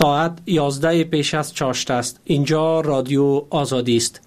ساعت 11 پیش از چاشت است. اینجا رادیو آزادی است.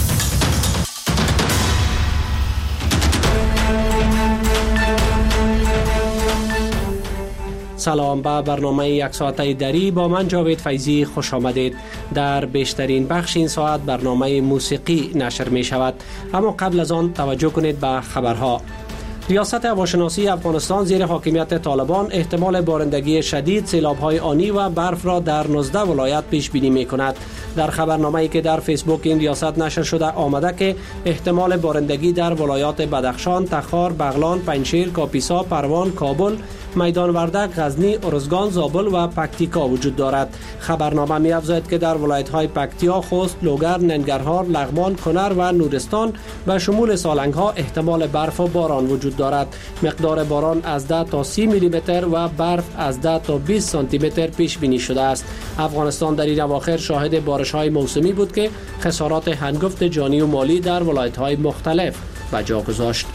سلام، به برنامه یک ساعته دری با من جاوید فیضی خوش آمدید. در بیشترین بخش این ساعت برنامه موسیقی نشر می شود، اما قبل از آن توجه کنید به خبرها. ریاست هواشناسی افغانستان زیر حاکمیت طالبان احتمال بارندگی شدید، سیلاب‌های آنی و برف را در 19 ولایت پیش بینی می‌کند. در خبرنامه‌ای که در فیسبوک این ریاست نشر شده آمده که احتمال بارندگی در ولایات بدخشان، تخار، بغلان، پنجشیر، کاپیسا، پروان، کابل، میدان وردک، غزنی، ارزگان، زابل و پکتیکا وجود دارد. خبرنامه می‌افزاید که در ولایت‌های پکتیا، خوست، لوگر، ننگرهار، لغمان، کنر و نورستان به شمول سالنگ‌ها احتمال برف و باران وجود دارد. مقدار باران از 10 تا 30 میلی متر و برف از 10 تا 20 سانتی متر پیش بینی شده است. افغانستان در این اواخر شاهد بارش‌های موسمی بود که خسارات هنگفت جانی و مالی در ولایت‌های مختلف به جا گذاشت.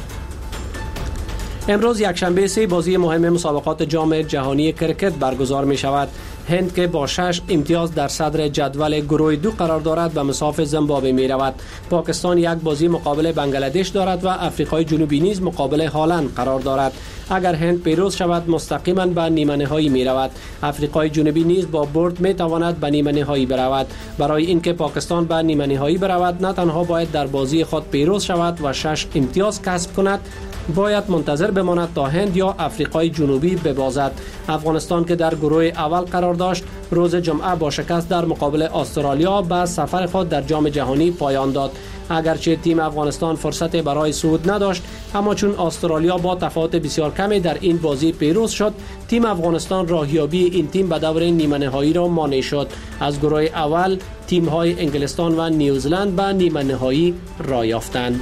امروز یکشنبه 3 بازی مهم مسابقات جام جهانی کرکت برگزار می شود. هند که با 6 امتیاز در صدر جدول گروه 2 قرار دارد به مساف زیمبابوه می رود. پاکستان یک بازی مقابل بنگلادش دارد و آفریقای جنوبی نیز مقابل هلند قرار دارد. اگر هند پیروز شود مستقیما به نیمه نهایی می رود. آفریقای جنوبی نیز با برد می تواند به نیمه نهایی برود. برای اینکه پاکستان به نیمه نهایی برود نه تنها باید در بازی خود پیروز شود و 6 امتیاز کسب کند، باید منتظر بماند تا هند یا آفریقای جنوبی ببازد. افغانستان که در گروه اول قرار داشت روز جمعه با شکست در مقابل استرالیا به سفر خود در جام جهانی پایان داد. اگرچه تیم افغانستان فرصت برای صعود نداشت، اما چون استرالیا با تفاوت بسیار کمی در این بازی پیروز شد، تیم افغانستان راهیابی این تیم به دور نیمه نهایی را مانع شد. از گروه اول تیم‌های انگلستان و نیوزلند به نیمه نهایی راه یافتند.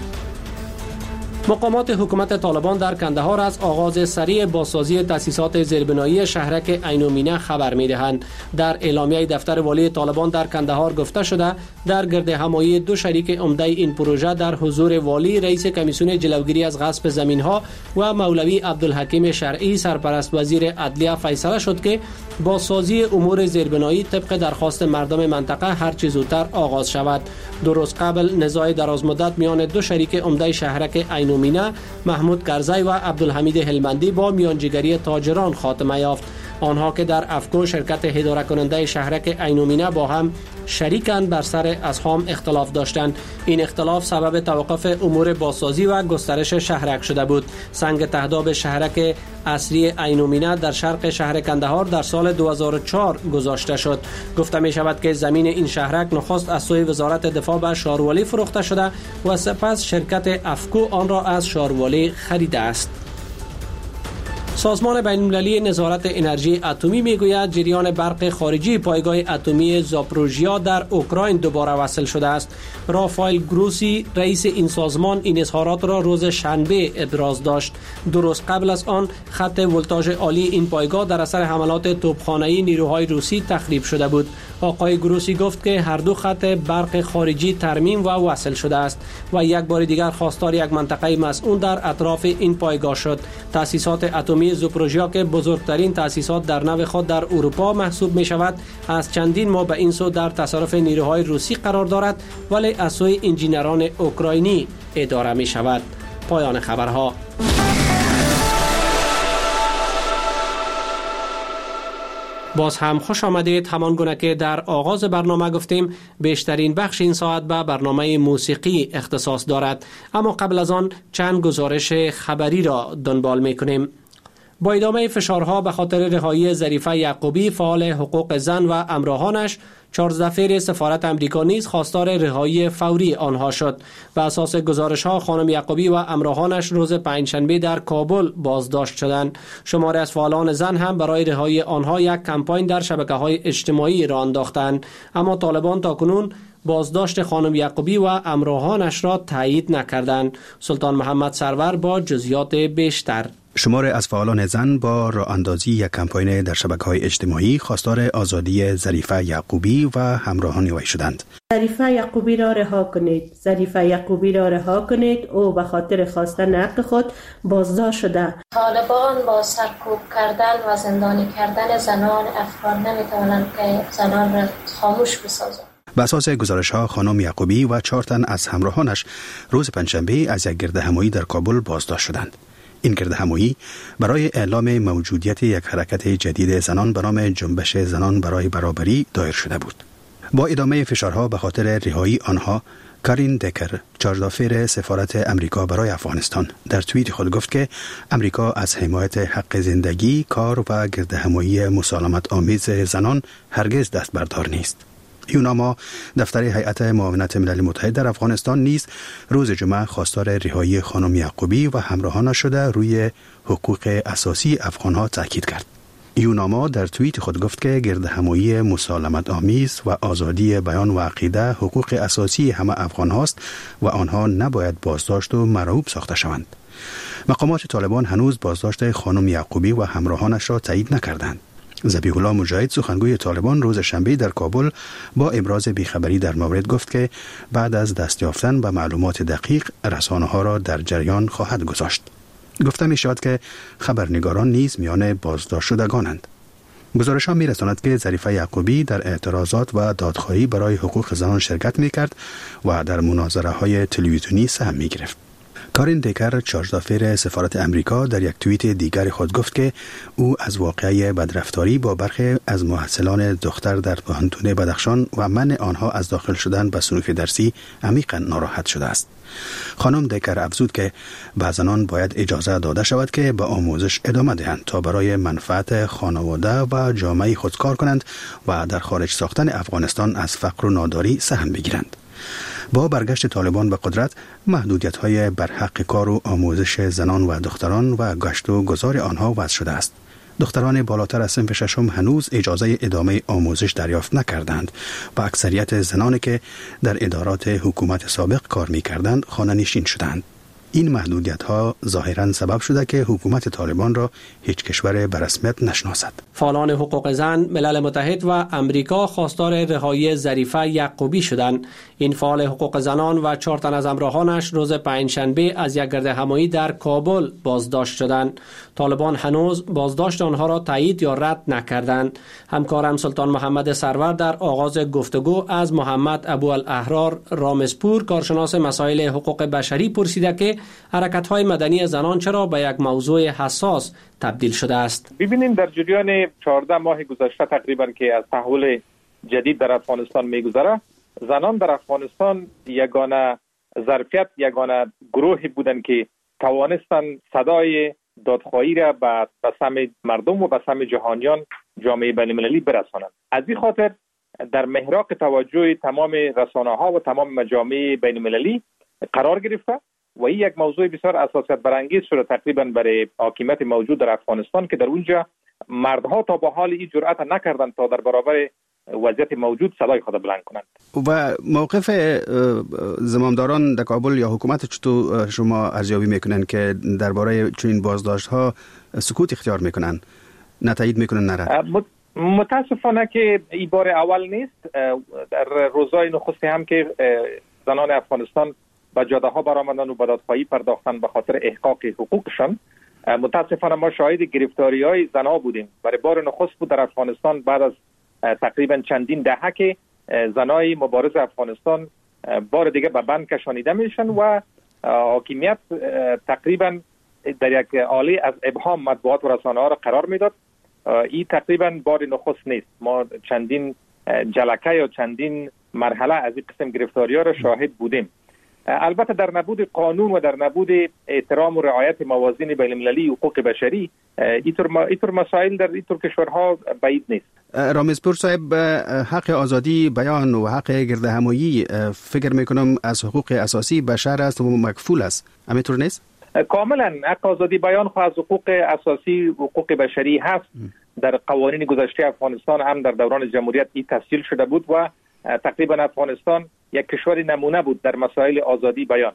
مقامات حکومت طالبان در کندهار از آغاز سریع بازسازی تأسیسات زیربنایی شهرک عین المینا خبر می‌دهند. در اعلامیه دفتر والی طالبان در کندهار گفته شده در گرد همایی دو شریک عمده این پروژه در حضور والی، رئیس کمیسیون جلوگیری از غصب زمین‌ها و مولوی عبدالحکیم شرعی سرپرست وزیر عدلیه فیصله شد که بازسازی امور زیربنایی طبق درخواست مردم منطقه هر چه زودتر آغاز شود. دو روز قبل نزاع درازمدت میان دو شریک عمده شهرک عین المینا محمود کرزی و عبدالحمید هلمندی با میانجیگری تاجران خاتمه یافت. آنها که در افکو شرکت اداره کننده شهرک عین المینا با هم شریکند بر سر اسهام اختلاف داشتند. این اختلاف سبب توقف امور بازسازی و گسترش شهرک شده بود. سنگ تهداب شهرک اصلی عین المینا در شرق شهر کندهار در سال 2004 گذاشته شد. گفته می شود که زمین این شهرک نخست از سوی وزارت دفاع به شاروالی فروخته شده و سپس شرکت افکو آن را از شاروالی خریده است. سازمان بین‌المللی نظارت انرژی اتمی میگوید جریان برق خارجی پایگاه اتمی زاپروژیا در اوکراین دوباره وصل شده است. رافائل گروسی رئیس این سازمان این اظهارات را روز شنبه ابراز داشت. دو روز قبل از آن خط ولتاژ عالی این پایگاه در اثر حملات توپخانه‌ای نیروهای روسی تخریب شده بود. آقای گروسی گفت که هر دو خط برق خارجی ترمیم و وصل شده است و یک بار دیگر خواستار یک منطقه مسئول در اطراف این پایگاه شد. تأسیسات اتمی زاپروژیا که بزرگترین تأسیسات در نوع خود در اروپا محسوب می شود، از چندین ماه به این سو در تصرف نیروهای روسی قرار دارد ولی از سوی انجینران اوکراینی اداره می شود. پایان خبرها. باز هم خوش آمدید. همان گونه که در آغاز برنامه گفتیم بیشترین بخش این ساعت به برنامه موسیقی اختصاص دارد، اما قبل از آن چند گزارش خبری را دنبال می کنیم. با ادامه فشارها به خاطر رهایی ظریفه یعقوبی فعال حقوق زن و همراهانش، چارلز دفیر سفارت امریکا نیز خواستار رهایی فوری آنها شد. بر اساس گزارش‌ها خانم یعقوبی و همراهانش روز پنجشنبه در کابل بازداشت شدند. شماری از فعالان زن هم برای رهایی آنها یک کمپاین در شبکه‌های اجتماعی راه انداختند، اما طالبان تاکنون بازداشت خانم یعقوبی و همراهانش را تایید نکردند. سلطان محمد سرور با جزئیات بیشتر. شمار از فعالان زن با راه اندازی یک کمپاین در شبکه‌های اجتماعی خواستار آزادی ظریفه یعقوبی و همراهان وی شدند. ظریفه یعقوبی را رها کنید. ظریفه یعقوبی را رها کنید. او به خاطر خواستن حق خود بازداشت شده. طالبان با سرکوب کردن و زندانی کردن زنان افغان نمیتوانند که زنان را خاموش بسازند. به اساس گزارش‌ها خانم یعقوبی و 4 تن از همراهانش روز پنجشنبه از یک گردهمایی در کابل بازداشت شدند. این گردهمایی برای اعلام موجودیت یک حرکت جدید زنان به نام جنبش زنان برای برابری دایر شده بود. با ادامه فشارها به خاطر رهایی آنها، کارین دکر، چارج‌دافعر سفارت امریکا برای افغانستان، در توییت خود گفت که امریکا از حمایت حق زندگی، کار و گردهمایی مسالمت آمیز زنان هرگز دست بردار نیست. یوناما، دفتر هیئت معاونت ملل متحد در افغانستان نیز روز جمعه خواستار رهایی خانم یعقوبی و همراهانش شده روی حقوق اساسی افغانها تاکید کرد. یوناما در توییت خود گفت که گردهمایی مسالمت آمیز و آزادی بیان و عقیده حقوق اساسی همه افغان هاست و آنها نباید بازداشت و مرعوب ساخته شوند. مقامات طالبان هنوز بازداشت خانم یعقوبی و همراهانش را تایید نکردند. ذبیح الله مجاهد، سخنگوی طالبان، روز شنبه در کابل با ابراز بیخبری در مورد گفت که بعد از دست یافتن به معلومات دقیق رسانه‌ها را در جریان خواهد گذاشت. گفته می شود که خبرنگاران نیز میان بازداشت شدگانند. گزارش‌ها می‌رساند که ظریفه یعقوبی در اعتراضات و دادخواهی برای حقوق زنان شرکت می‌کرد و در مناظره‌های تلویزیونی سهم می‌گرفت. کارین دکر، چارج‌دافعر سفارت امریکا، در یک توییت دیگر خود گفت که او از واقعه بدرفتاری با برخی از محصلان دختر در پوهنتون بدخشان و منع آنها از داخل شدن به صنوف درسی عمیقاً ناراحت شده است. خانم دکر افزود که به زنان باید اجازه داده شود که به آموزش ادامه دهند تا برای منفعت خانواده و جامعه خود کار کنند و در خارج ساختن افغانستان از فقر و ناداری سهم بگیرند. با برگشت طالبان به قدرت، محدودیت‌های بر حق کار و آموزش زنان و دختران و گشت و گذار آنها وضع شده است. دختران بالاتر از صنف ششم هنوز اجازه ادامه آموزش دریافت نکردند و اکثریت زنانی که در ادارات حکومت سابق کار می‌کردند خانه‌نشین شدند. این محدودیت‌ها ظاهراً سبب شده که حکومت طالبان را هیچ کشور به رسمیت نشناسد. فعالان حقوق زن، ملل متحد و امریکا خواستار رهایی ظریفه یعقوبی شدند. این فعال حقوق زنان و 4 تن از همراهانش روز پنجشنبه از یک گردهمایی در کابل بازداشت شدند. طالبان هنوز بازداشت آنها را تایید یا رد نکردند. همکارم سلطان محمد سرور در آغاز گفتگو از محمد ابوالاحرار رامزپور، کارشناس مسائل حقوق بشری، پرسیده که حرکت‌های مدنی زنان چرا به یک موضوع حساس تبدیل شده است. ببینید، در جریان 14 ماه گذشته تقریبا که از تحول جدید در افغانستان می‌گذره، زنان در افغانستان یگانه ظرفیت، یگانه گروهی بودند که توانستن صدای دادخواهی را به سمع مردم و به سمع جهانیان، جامعه بین‌المللی برسانند. از این خاطر در محراق توجه تمام رسانه‌ها و تمام مجامع بین‌المللی قرار گرفته و این یک موضوع بسیار حساسیت برانگیز شده تقریبا برای حاکمیت موجود در افغانستان که در اونجا مردها تا به حال این جرأت نکردند تا در برابر وضعیت موجود صدای خود بلند کنند. و موقف زمامداران در کابل یا حکومت چطور شما ارزیابی میکنن که درباره چنین بازداشت‌ها سکوت اختیار میکنن، نه تایید میکنن نه؟ متاسفانه که این بار اول نیست. در روزهای نخست هم که زنان افغانستان به جاده ها برآمدن و به دادخواهی پرداختن به خاطر احقاق حقوقشان، متاسفانه ما شاهد گرفتاری های زنها بودیم. برای بار نخست بود در افغانستان بعد از تقریبا چندین دهه که زنای مبارز افغانستان بار دیگه به بند کشانیده میشن و حاکمیت تقریبا در یک حاله از ابهام مطبوعات و رسانه ها را قرار میداد. این تقریبا بار نخست نیست. ما چندین جلکه یا چندین مرحله از این قسم گرفتاری ها را شاهد بودیم. البته در نبود قانون و در نبود احترام و رعایت موازین بین‌المللی حقوق بشری، اینطور مسائل در اینطور کشورها بعید نیست. رامزپور صاحب، حق آزادی بیان و حق گردهمایی فکر میکنم از حقوق اساسی بشر است و مکفول است، همینطور نیست؟ کاملا حق آزادی بیان خو از حقوق اساسی حقوق بشری هست. در قوانین گذشته افغانستان هم در دوران جمهوریت این تسجیل شده بود و تقریبا افغانستان یک کشور نمونه بود در مسائل آزادی بیان.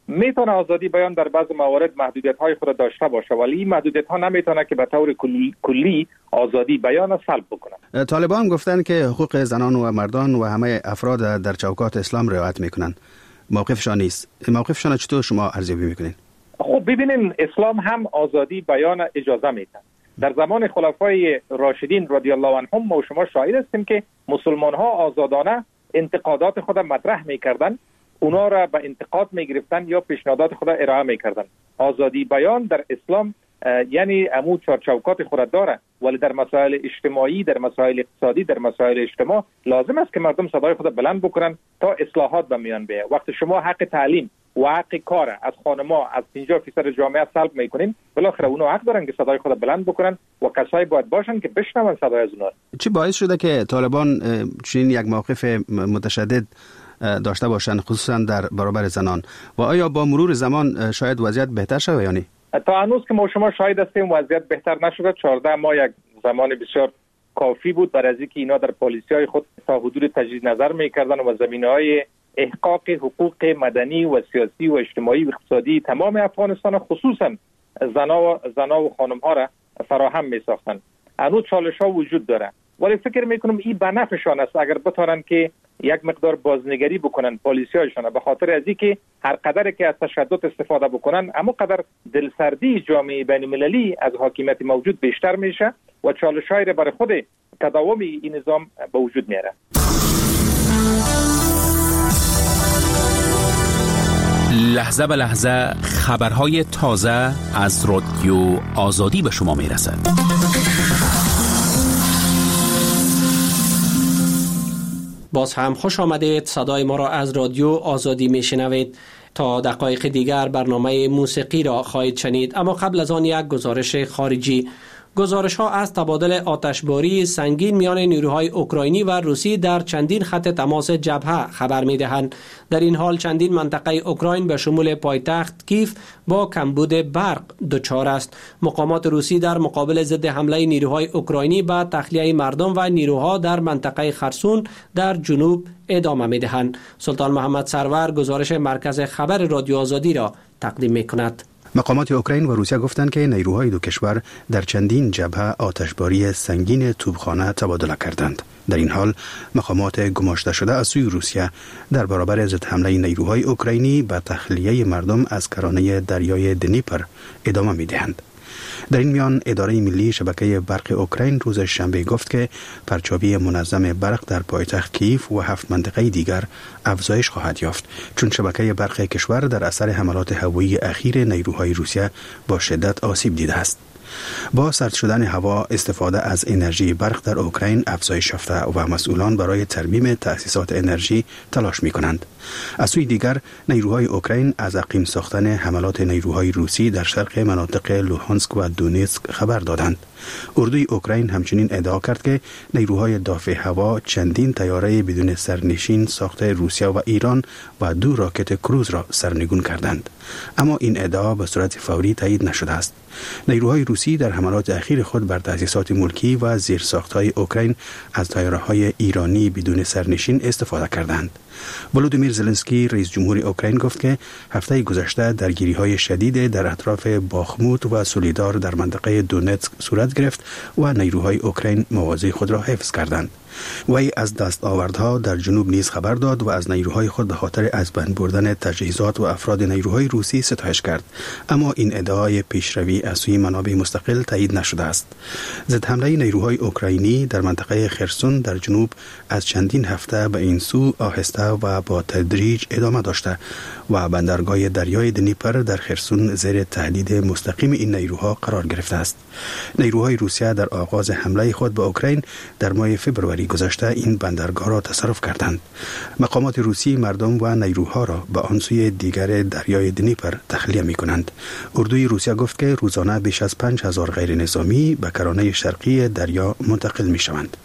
میتونه آزادی بیان در بعض موارد محدودیت‌های خود داشته باشه، ولی این محدودیت‌ها نمیتونه که به طور کلی آزادی بیان را سلب بکنه. طالبان گفتن که حقوق زنان و مردان و همه افراد در چوکات اسلام رعایت میکنن. موقفشان نیست. موقفشان چطور شما ارزیابی میکنین؟ خب ببینین، اسلام هم آزادی بیان اجازه میده. در زمان خلفای راشدین رضی الله عنهم ما شما شاهد هستیم که مسلمان ها آزادانه انتقادات خود مطرح میکردن، اونا را به انتقاد میگرفتن یا پیشنهادات خود ارائه میکردن. آزادی بیان در اسلام یعنی عمود چارچوکات خود داره، ولی در مسائل اجتماعی، در مسائل اقتصادی، در مسائل اجتماع لازم است که مردم صدای خود بلند بکنن تا اصلاحات به میان بیاید. وقتی شما حق تعلیم و حق کار از خانما از 50% جامعه سلب میکنین، بالاخره اونا حق دارن که صدای خود بلند بکنن و کسایی باید باشن که بشنون صدای از اونا. چی باعث شده که طالبان چنین یک موقف متشدد داشته باشند، خصوصا در برابر زنان؟ و آیا با مرور زمان شاید وضعیت بهتر شود یا نه؟ تا هنوز که ما شما شاهد هستیم وضعیت بهتر نشده. 14 ماه یک زمان بسیار کافی بود برای اینکه اینا در پالیسی‌های خود تا حدود تجدید نظر می‌کردن و زمینه‌های احقاق حقوق مدنی و سیاسی و اجتماعی و اقتصادی تمام افغانستان، خصوصا زنا و خانم‌ها را فراهم می‌ساختند. هنوز چالش‌ها وجود داره، ولی فکر می‌کنم این به نفعشان است اگر بتونن که یک مقدار بازنگری بکنن پالیسی‌هایشان، به خاطر از اینکه هر قدر که از تشدد استفاده بکنن اما قدر دلسردی جامعه بین‌المللی از حاکمیت موجود بیشتر میشه و چالش‌هایی را برای خود تداوم این نظام به وجود میاره. لحظه به لحظه خبرهای تازه از رادیو آزادی به شما میرسد. باز هم خوش آمدید. صدای ما را از رادیو آزادی میشنوید. تا دقایق دیگر برنامه موسیقی را خواهید شنید، اما قبل از آن یک گزارش خارجی. گزارش ها از تبادل آتشباری سنگین میان نیروهای اوکراینی و روسی در چندین خط تماس جبهه خبر می دهند. در این حال چندین منطقه اوکراین به شمول پایتخت کیف با کمبود برق دچار است. مقامات روسی در مقابل ضد حمله نیروهای اوکراینی به تخلیه مردم و نیروها در منطقه خرسون در جنوب ادامه می دهند. سلطان محمد سرور گزارش مرکز خبر رادیو آزادی را تقدیم می کند. مقامات اوکراین و روسیه گفتند که نیروهای دو کشور در چندین جبهه آتشباری سنگین توپخانه تبادله کردند. در این حال مقامات گماشته شده از سوی روسیه در برابر ضد حمله نیروهای اوکراینی به تخلیه مردم از کرانه دریای دنیپر ادامه می‌دهند. در این میان اداره ملی شبکه برق اوکراین روز شنبه گفت که پرچاوی منظم برق در پایتخت کیف و 7 منطقه دیگر افزایش خواهد یافت، چون شبکه برق کشور در اثر حملات هوایی اخیر نیروهای روسیه با شدت آسیب دیده است. با سرد شدن هوا استفاده از انرژی برق در اوکراین افزایش یافته و مسئولان برای ترمیم تأسیسات انرژی تلاش می‌کنند. از سوی دیگر نیروهای اوکراین از عقیم ساختن حملات نیروهای روسی در شرق مناطق لوهانسک و دونیتسک خبر دادند. اردوی اوکراین همچنین ادعا کرد که نیروهای دافع هوا چندین طیاره بدون سرنشین ساخته روسیه و ایران و 2 راکت کروز را سرنگون کردند، اما این ادعا به صورت فوری تایید نشده است. نیروهای روسی در حملات اخیر خود بر تأسیسات ملکی و زیرساخت‌های اوکراین از طیاره‌های ایرانی بدون سرنشین استفاده کردند. ولودیمیر زلنسکی رئیس جمهور اوکراین گفت که هفته گذشته درگیری‌های شدید در اطراف باخموت و سولیدار در منطقه دونتسک صورت گرفت و نیروهای اوکراین مواضع خود را حفظ کردند. وی از دستاوردها در جنوب نیز خبر داد و از نیروهای خود به خاطر از بین بردن تجهیزات و افراد نیروهای روسی ستایش کرد، اما این ادعای پیشروی از سوی منابع مستقل تایید نشده است. ضد حمله نیروهای اوکراینی در منطقه خرسون در جنوب از چندین هفته به این سو آهسته و با تدریج ادامه داشته و بندرگاه دریای دنیپر در خرسون زیر تهدید مستقیم این نیروها قرار گرفته است. نیروهای روسیه در آغاز حمله خود به اوکراین در ماه فوریه گذشته این بندرگاه را تصرف کردند. مقامات روسی مردم و نیروها را به آن سوی دیگر دریای دنیپر تخلیه می کنند. اردوی روسیه گفت که روزانه بیش از 5000 غیر نظامی به کرانه شرقی دریا منتقل می شوند.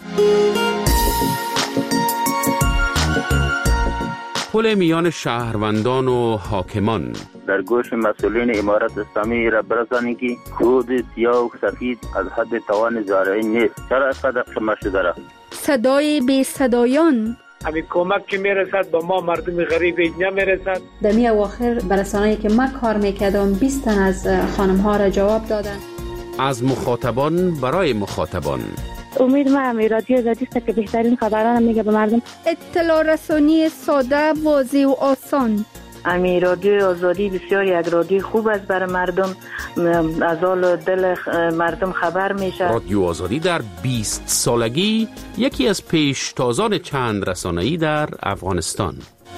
پل میان شهروندان و حاکمان در گوش مسئولین امارت اسلامی را برسانید که کود سیاه و سفید از حد توان زارعین نیست. چرا اینقدر شما شده را؟ صدای بی صدایان همین کمک که میرسد با ما مردم غریب نمیرسد. در می اواخر برسانه‌ای که من کار میکردم 20 تن از خانم ها را جواب دادن. از مخاطبان برای مخاطبان. امید من رادیو آزادی است که بهترین خبران میگه به مردم. اطلاع رسانی ساده، واضح و آسان. امی رادیو آزادی بسیار یک رادیو خوب است برای مردم، از حال دل مردم خبر میشه. رادیو آزادی در 20 سالگی یکی از پیشتازان چند رسانه‌ای در افغانستان.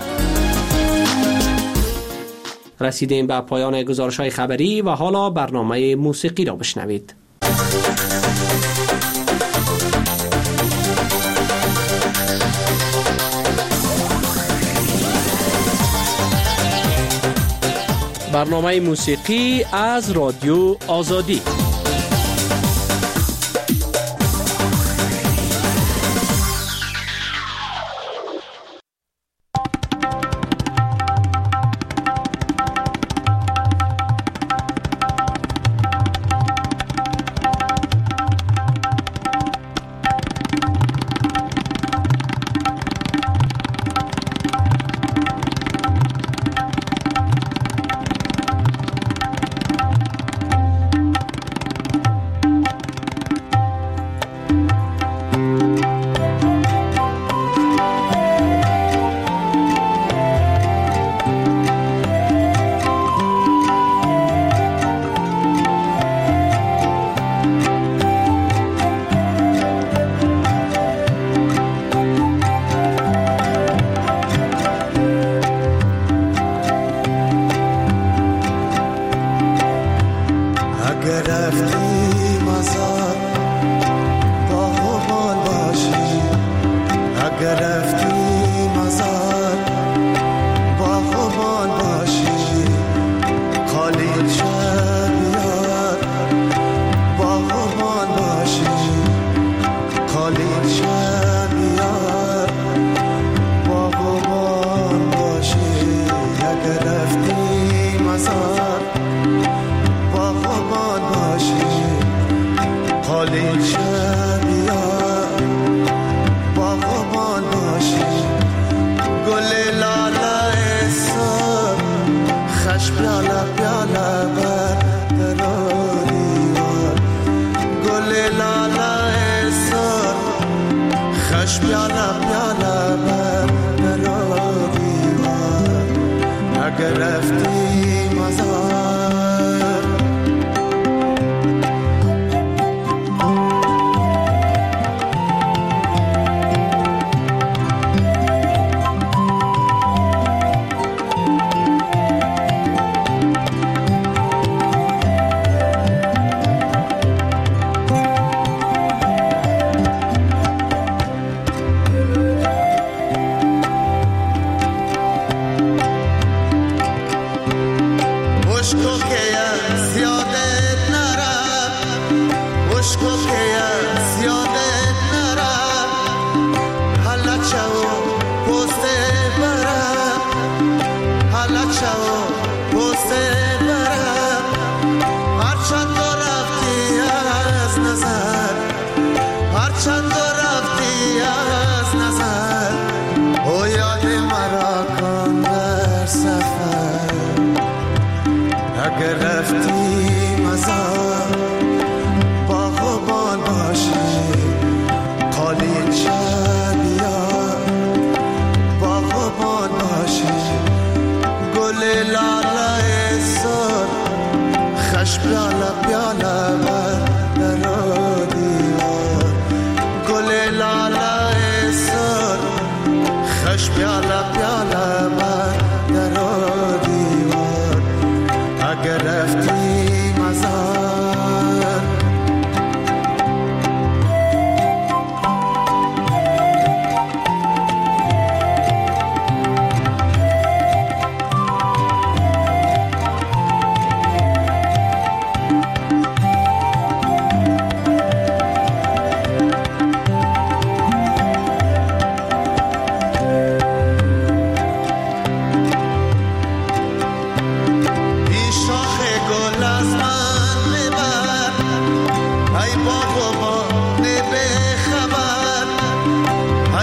رسیدیم به پایان گزارش‌های خبری و حالا برنامه موسیقی را بشنوید. برنامه موسیقی از رادیو آزادی.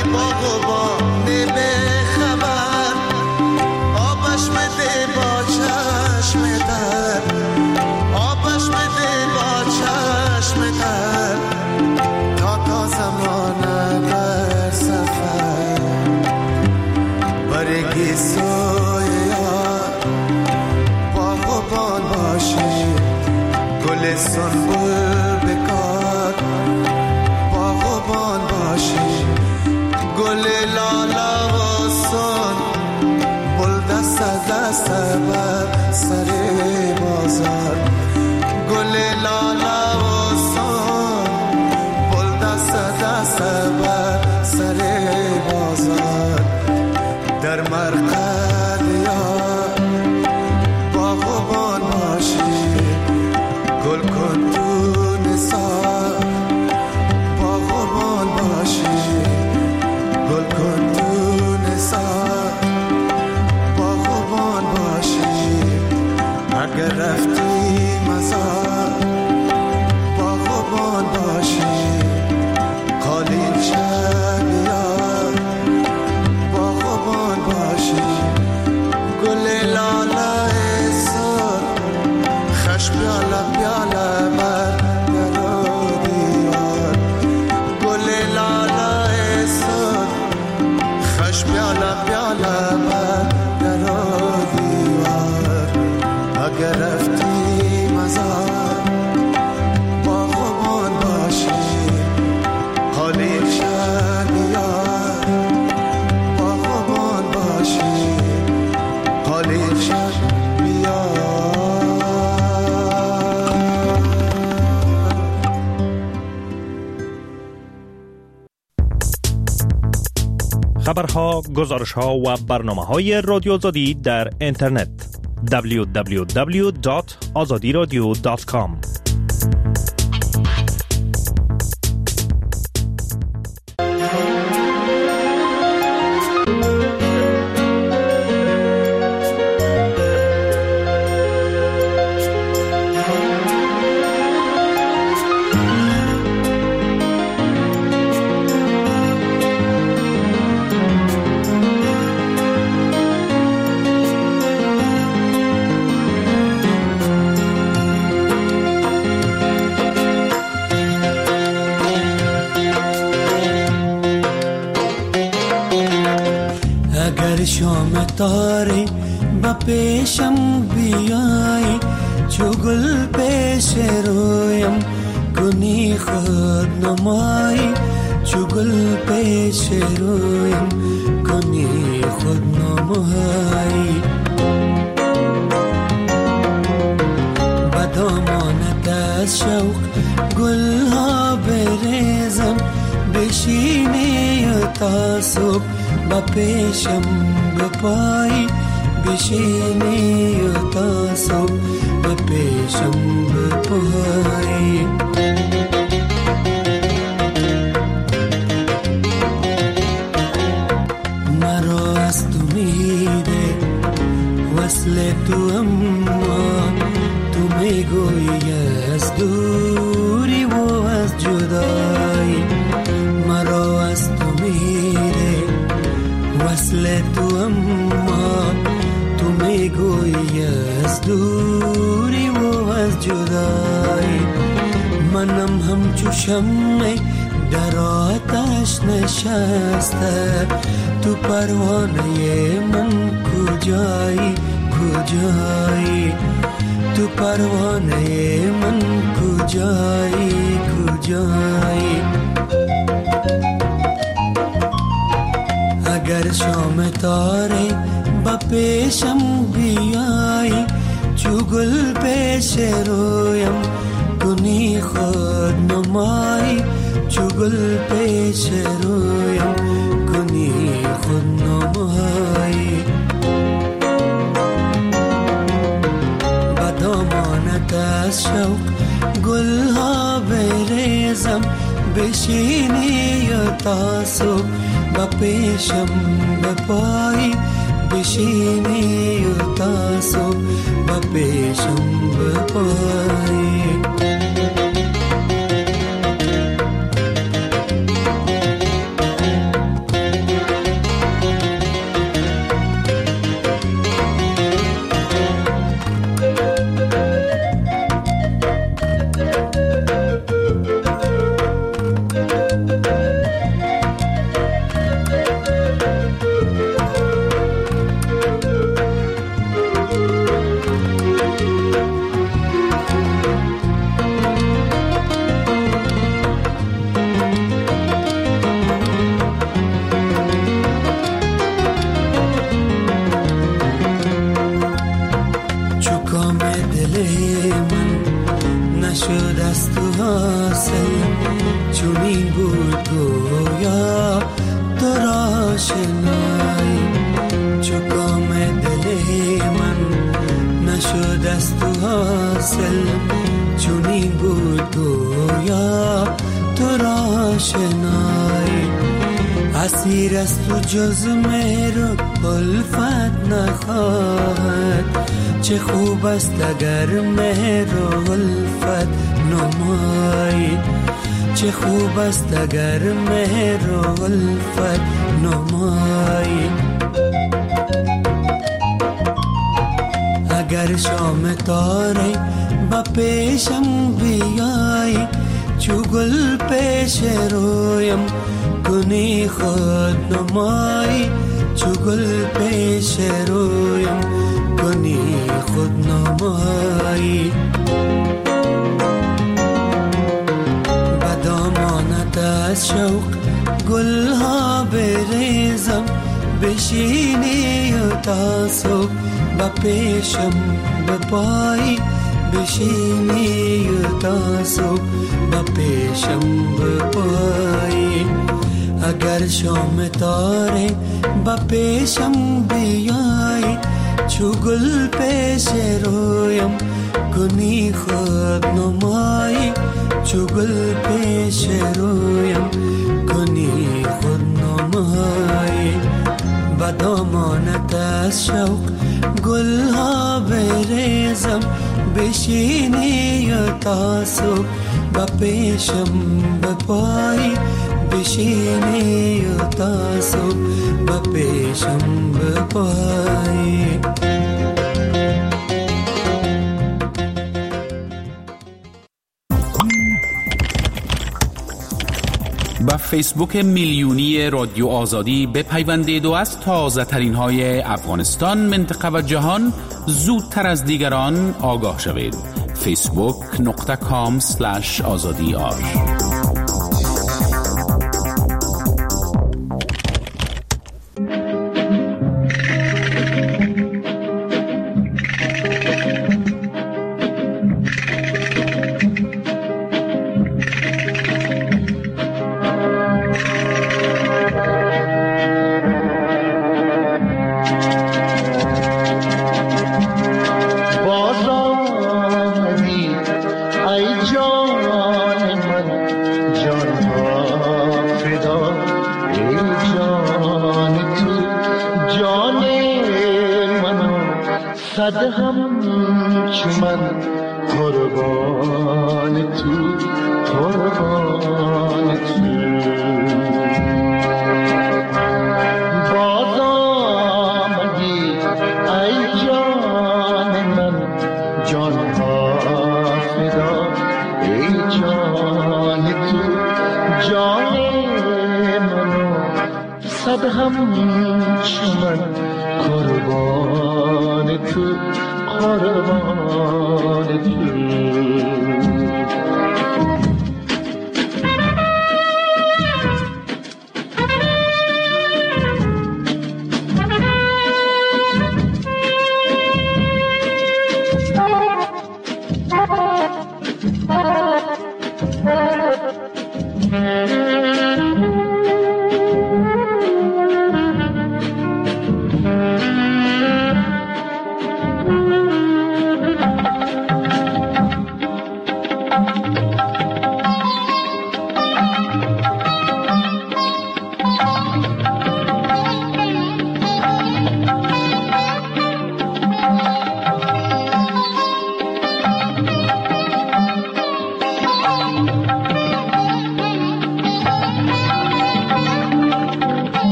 خبرها، گزارشها و برنامه‌های رادیو آزادی در اینترنت www.azadiradio.com. شام تاری با پیشم بیایی چو گل پیش رویم کنی خود نمایی چو گل پیش رویم کنی خود نمایی با دامانت از شوق گل ها بریزم بشینی تا صبح با پیشم بپایی بشینی تا صبح با پیشم بپایی مرا از تو میده وصل تو اما تو میگویی از دوری و از جدایی مرا از تو میده وصل تو اما تو میگویی از دوری و از جدایی منم همچو شمع در آتش نشسته تو پروانه من کجایی کجایی تو پروانه من کجایی کجایی اگر شام تاره با پیشم بیایی چو گل پیش رویم کنی خود نمایی چو گل پیش رویم کنی خود نمایی با دامانت از شوق گل ها بریزم بشینی تا صبح با پیشم بپایی بشینی تا صبح با پیشم بپایی از تو حاصل چونین بود گویا تو را شنای چو کام دل من نشد از تو حاصل چونین بود گویا تو را شنای اسیر از تو جز مهر و الفت نخواهد چه خوب است اگر مهر و الفت نمایی چه خوب است اگر مهر و الفت نمایی اگر شام تاره با پیشم بیایی چو گل پیش رویم کنی خود نمایی چو گل پیش رویم کنی خود نمایی با دامانت از شوق گلها بریزم بشینی و تا صبح با پیشم بپایی بشینی و تا صبح با پیشم بپایی اگر شام تاره با پیشم بیایی چو گل پیش رویم کنی خود نمایی چو گل پیش رویم کنی خود نمایی با دامانت از شوق گلها بریزم بشینی و تا صبح با پیشم بپایی بشینی و تا صبح با پیشم بپایی با فیسبوک میلیونی رادیو آزادی بپیوندید و از تازه ترین های افغانستان، منطقه و جهان زودتر از دیگران آگاه شوید. facebook.com/azadiar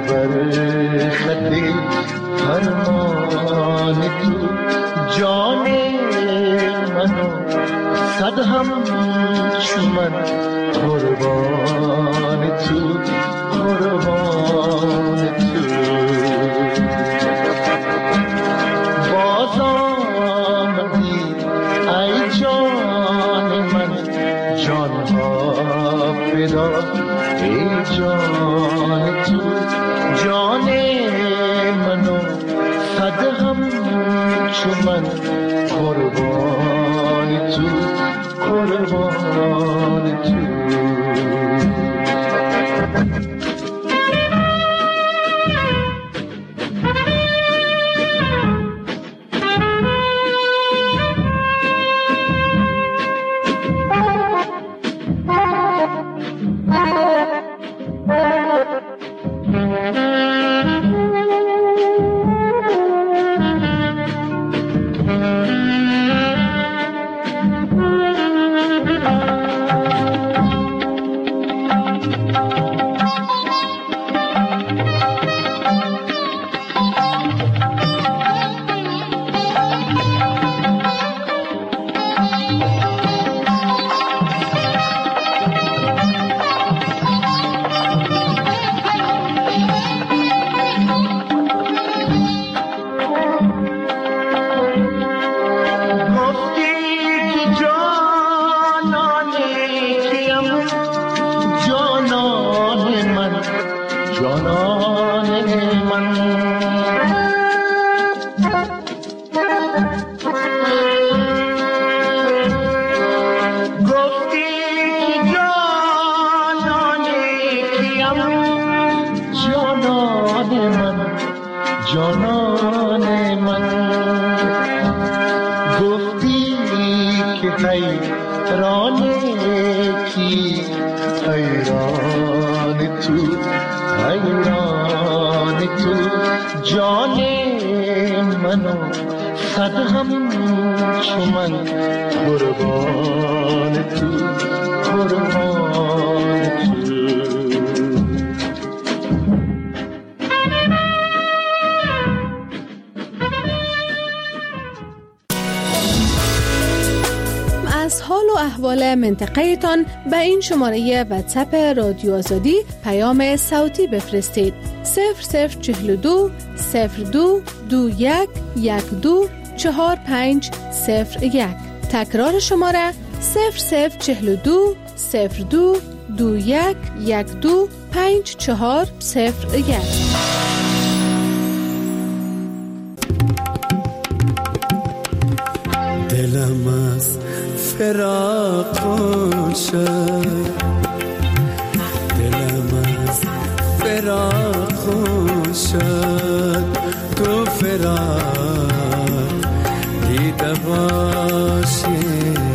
بر خط فرمان تو جان منو صد هم چو من قربان تو قربان تو باز آمدی ای جان من جان ها فدا ای جان تو جان منو صد هم چو من قربان تو قربان تو از حال و احوال منطقه تان به این شماره واتساپ رادیو آزادی پیام صوتی بفرستید. 0042 02 21 12 4501. تکرار شماره 0042 02 21 12 5401. دلم از فراق شد، دلم از فراق شد، تو فراق دیده باشی.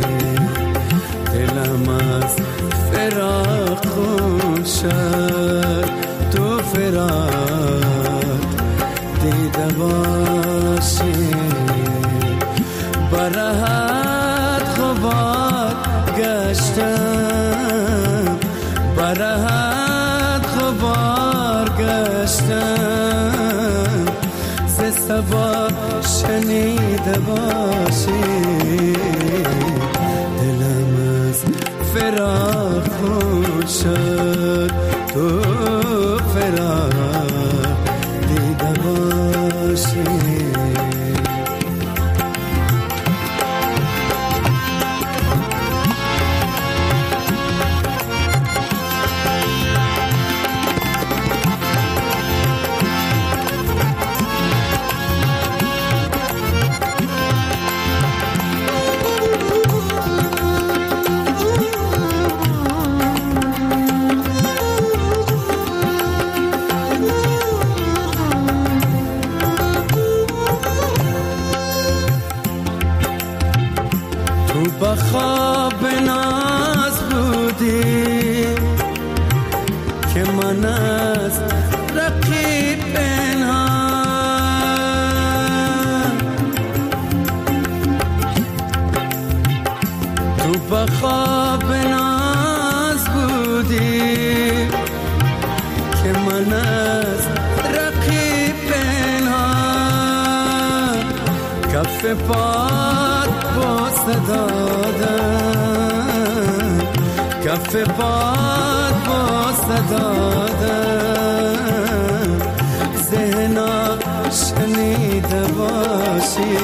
دلم از فراق شد، تو فراق دیده باشی. برهت خوبات گشتم، برهت خوبار گشتم، ز صبا شنیده باشی. دلم از فراق شد، تو فراق دیده باشی. خواب ناز بودی که من از رقیب پنهان، تو با خواب ناز بودی که من از کف پاد بوسه دادم کف پاد بوسه دادم ذهنا شنیده باشی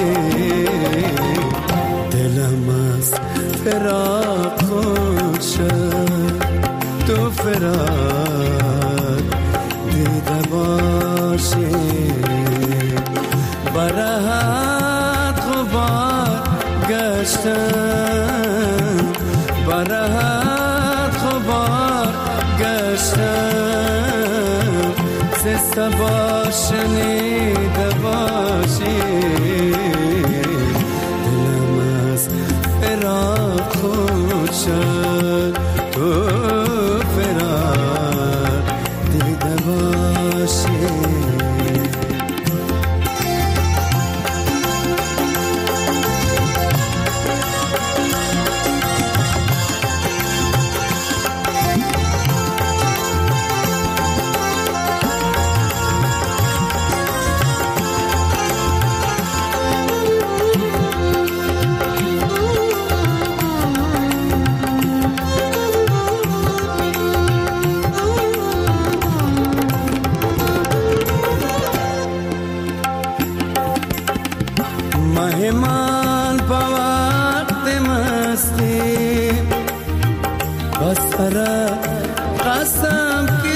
دلم از فراق خود شد تو فراق دیده باشی برهت غبار گشتم برهت غبار گشتم زسته باش شنیده باشی دلم از فراق خود شد تو فراق دیده باشی مهمان با وقت مستی بس برا قسم که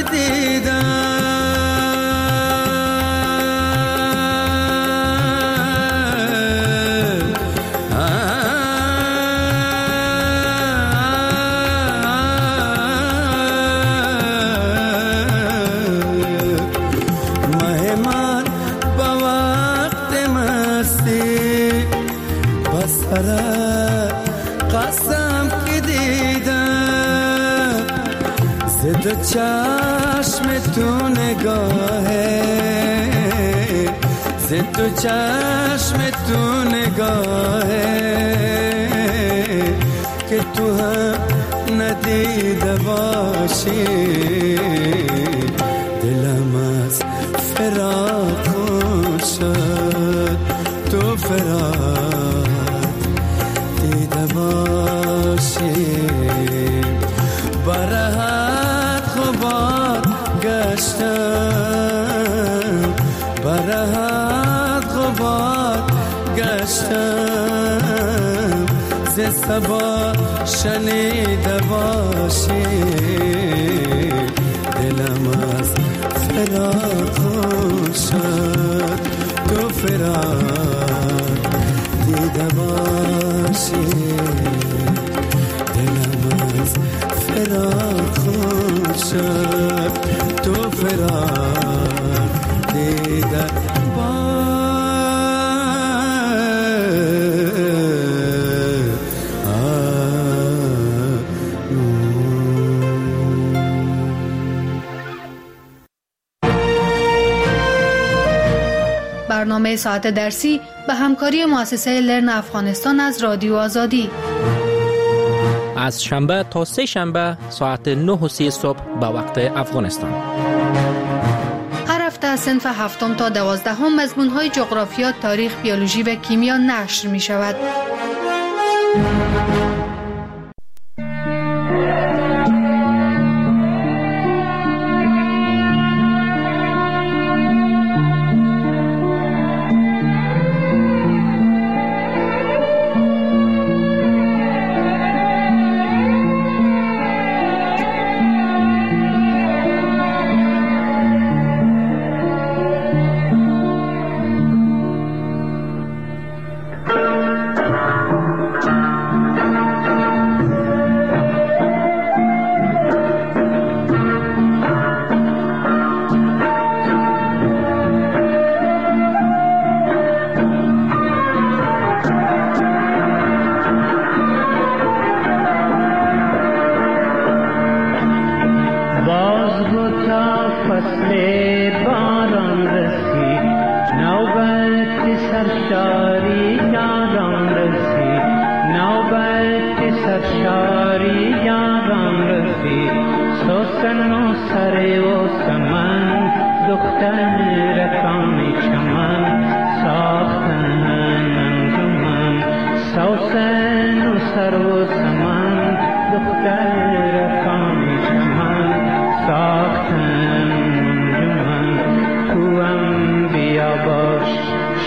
مهمان با وقت مستی بس برا قسم که دیدم زد چشم تو نگاهه زد چشم تو نگاهه که تو هم ندیده باشی دلم از فراق خود شد تو فراق دیده باشی برهت غبار گشتم برهت غبار گشتم زسته با شنیده باشی دلم از فراق خود شد تو فراق دیده باشی دلم از فراق خود شد تو فراق دیده برنامه ساعت درسی به همکاری مؤسسه لرن افغانستان از رادیو آزادی از شنبه تا سه شنبه ساعت 9:30 صبح به وقت افغانستان. هر هفته از صنف 7 تا 12 مضمون‌های جغرافیا، تاریخ، بیولوژی و کیمیا نشر می شود.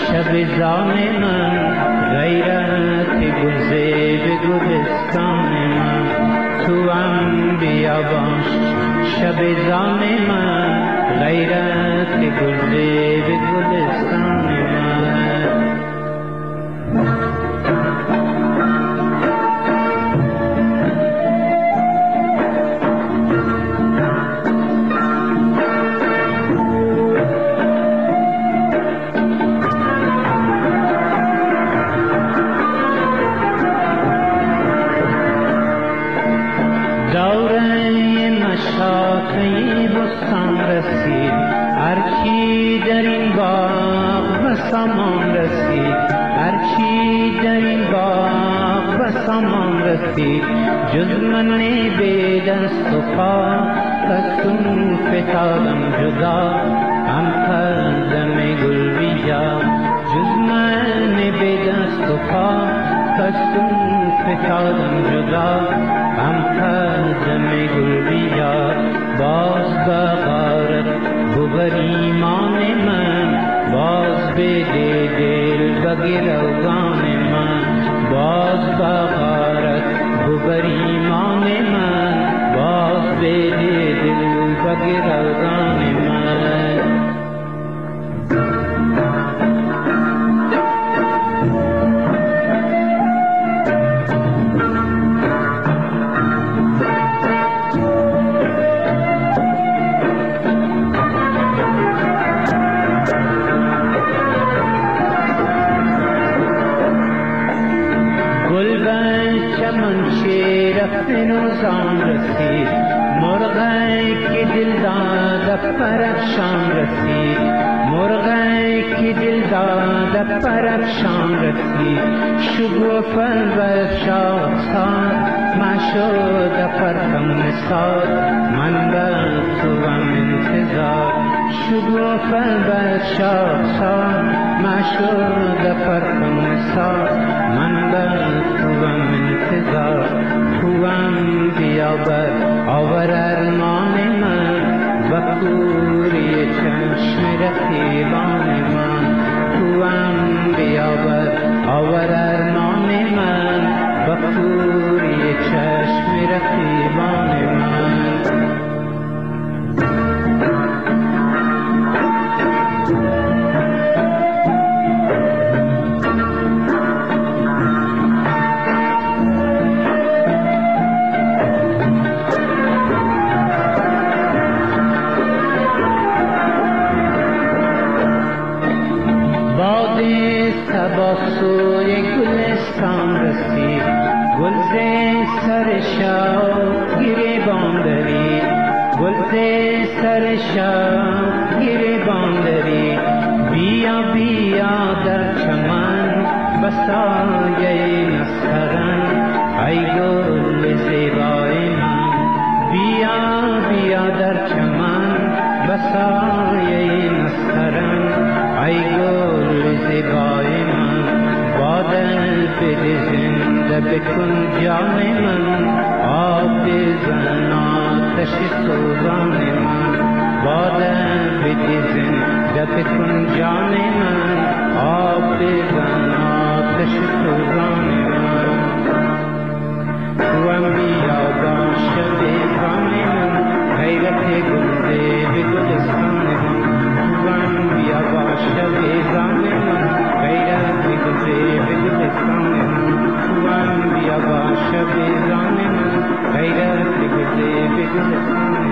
شب زان من غیرت گلزه به گلستان من تو هم بیا باش شب زان من غیرت گلزه به گلستان من هرچی در این باغ و سامان رسید هرچی در این باغ و سامان رسید جز من به دست و پا کسون فتادم جدا هم قدم گل بیجا جز من به دست و پا کسون فتادم جدا هم قدم گل بیجا باز بغارت ببر ایمان من باز بده دل بگروگان من باز بغارت ببر ایمان من باز بده دل بگروگان من فنوزان رسید مرغی که دل داده پرفشان رسید مرغی که دل داده پرفشان رسید شگوفن و شاخسان مشود پرکم نساد من به توام انتظار شگوفن و شاخسان مشود پرکم نساد من به توام انتظار توام بیابر آور ارمان من و کوری چشم رقیبان من توام بیابر آور ارمان من و کوری چشم رقیبان من سوی گلستان رسید گلزه سر شاخ گریبان دارید گلزه سر شاخ گریبان دارید بیا بیا در چمن بسایه نسترن ای گل زیبای من بیا بیا در چمن بسایه نسترن ای گل زیبای من بادل بده زنده بکن جان من آب بزن آتش سوزان من بادل بده زنده بکن جان من آب بزن آتش سوزان من توام بیا باش بیگان من غیرت گلزه به گلستان من توام بیا باش بیگان من غیرت گلزه به گلستان من توام بیا باش بیگان من غیرت گلزه به گلستان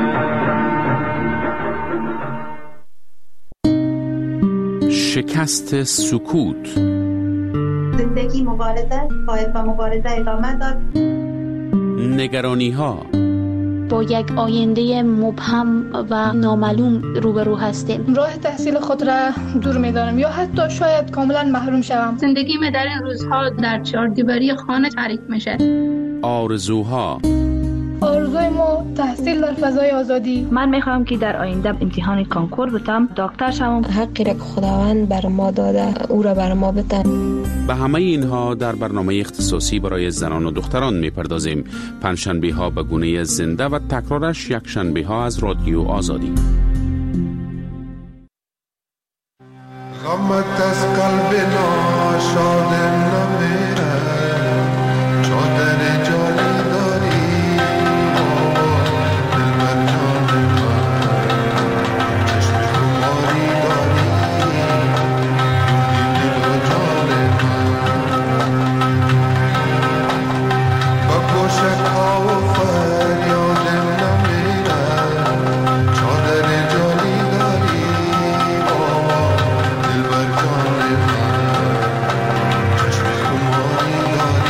من شکست سکوت زندگی مبارزه باید با مبارزه ادامه داد نگرانی ها با یک آینده مبهم و نامعلوم روبرو هستیم راه تحصیل خود را دور می‌دانم یا حتی شاید کاملا محروم شوم زندگی من در این روزها در چهاردیواری خانه تعریف میشه آرزوها آرزوی ما تحصیل در فضای آزادی من میخوام که در آینده امتحان کنکور بتم دکتر شوم حقی را که خداوند بر ما داده او را بر ما بده به همه اینها در برنامه اختصاصی برای زنان و دختران میپردازیم پنجشنبه ها به گونه زنده و تکرارش یک شنبه ها از رادیو آزادی غمت از قلب ناشادم نمیره چادر جالی داری دلبر جان من چشم خماری داری دل و جان من با گوشک ها و فریادم نمیره چادر جالی داری دلبر جان من چشم خماری داری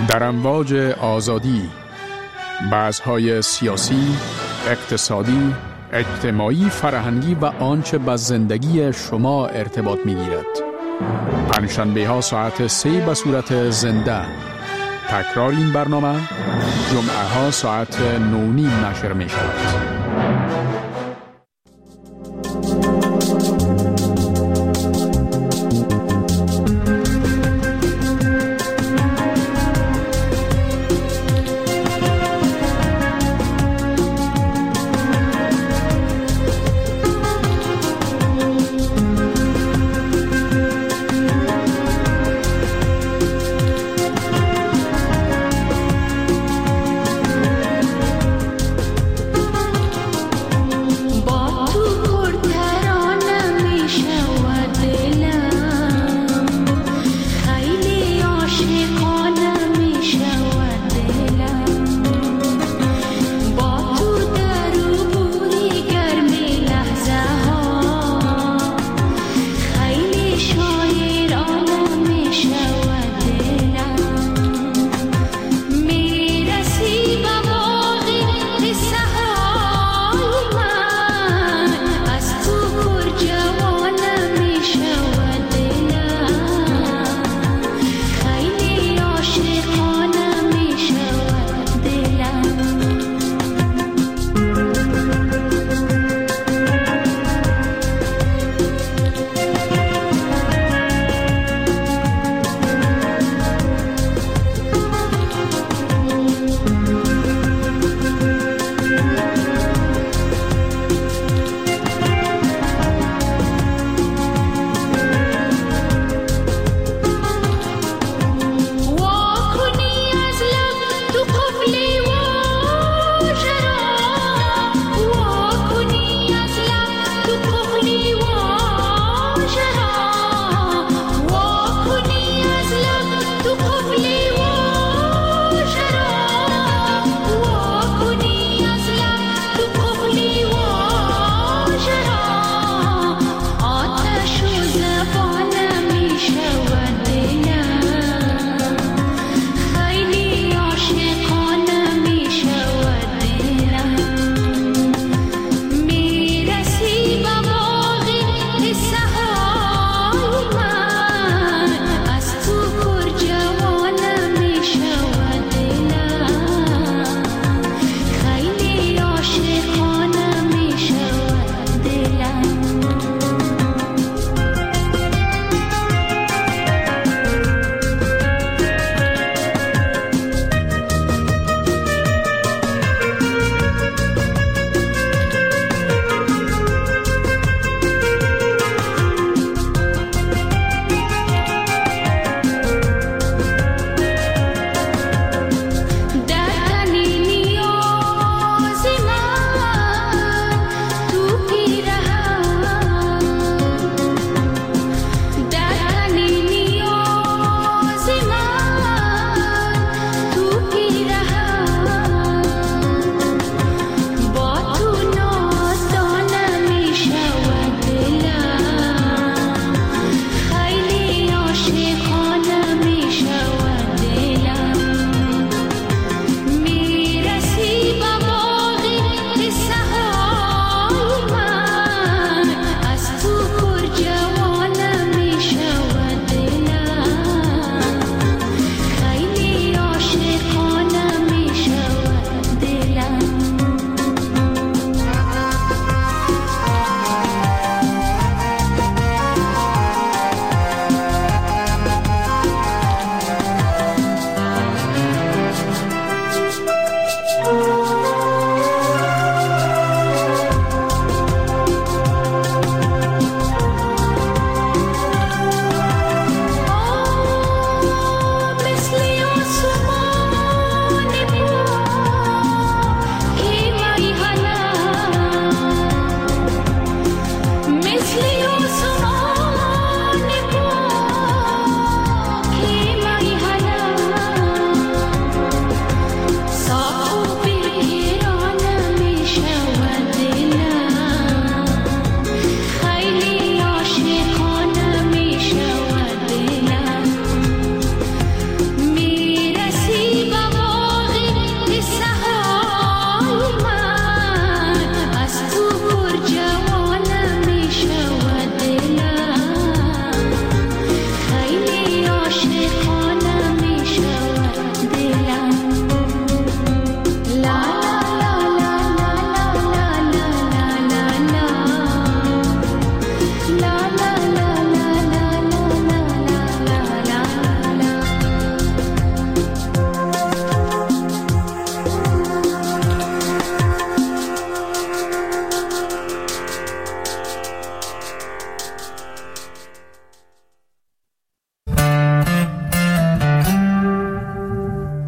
در امواج آزادی، بحث‌های سیاسی، اقتصادی، اجتماعی، فرهنگی و آنچه به زندگی شما ارتباط می‌گیرد. پنجشنبه ها ساعت 3 به صورت زنده. تکرار این برنامه جمعه ها ساعت 9:30 نشر می شود.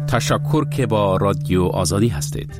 تشکر که با رادیو آزادی هستید.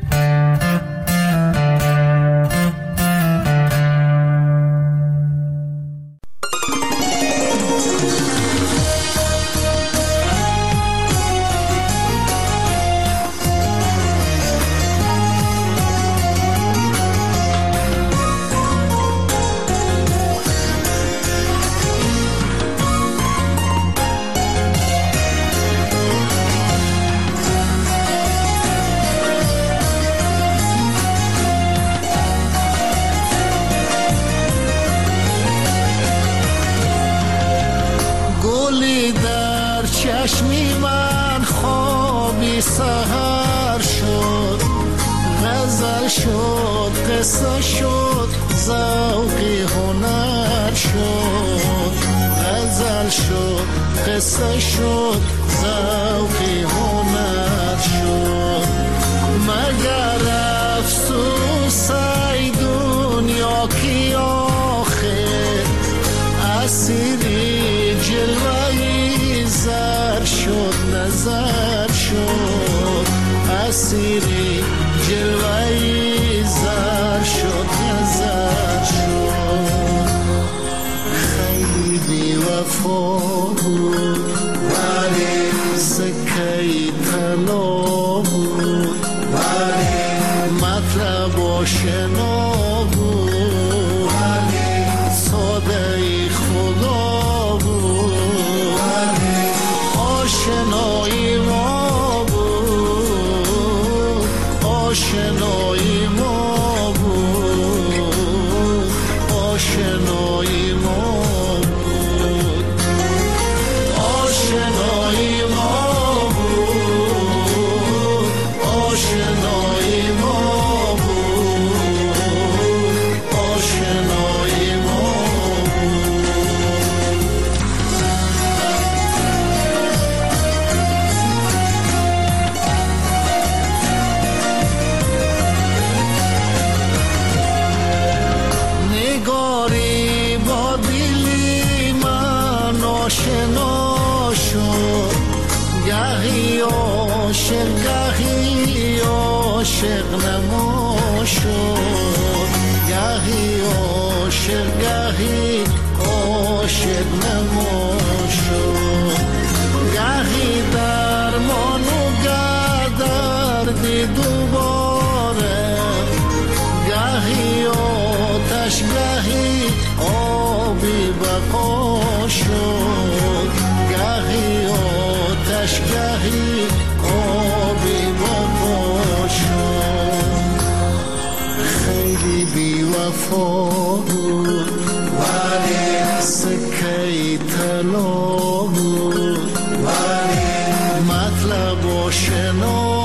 چشمی من خوابی سحر شد، غزل شد، قصه شد، ذوقی هنر شد. غزل شد، قصه شد، ذوقی هنر شد. مگر افسوس ای دنیا کی آخر اسیری جلوهی زر شد، نظر شد. اسیری جلوهی زر شد، نظر شد. خیلی بی وفا بود ولی سکهی طلا بود، ولی مطلب آشنا بود، ولی ساده ای خدا بود، ولی آشنایی ما بود، آشنایی ما بود، آشنایی ما بود، آشنایی ما بود، آشنایی ما بود، آشنایی ما نگاری با دلی من آشنا شد، گهی عاشق گهی عاشق نما شد، گهی عاشق گهی عاشق نما شد. گهی درمان و دردی دوباره، گهی آتش گهی آبی بقا شد، گهی آتش گهی آبی بقا شد. خیلی بی وفا بود ولی سکهی طلا بود، ولی مطلب آشنا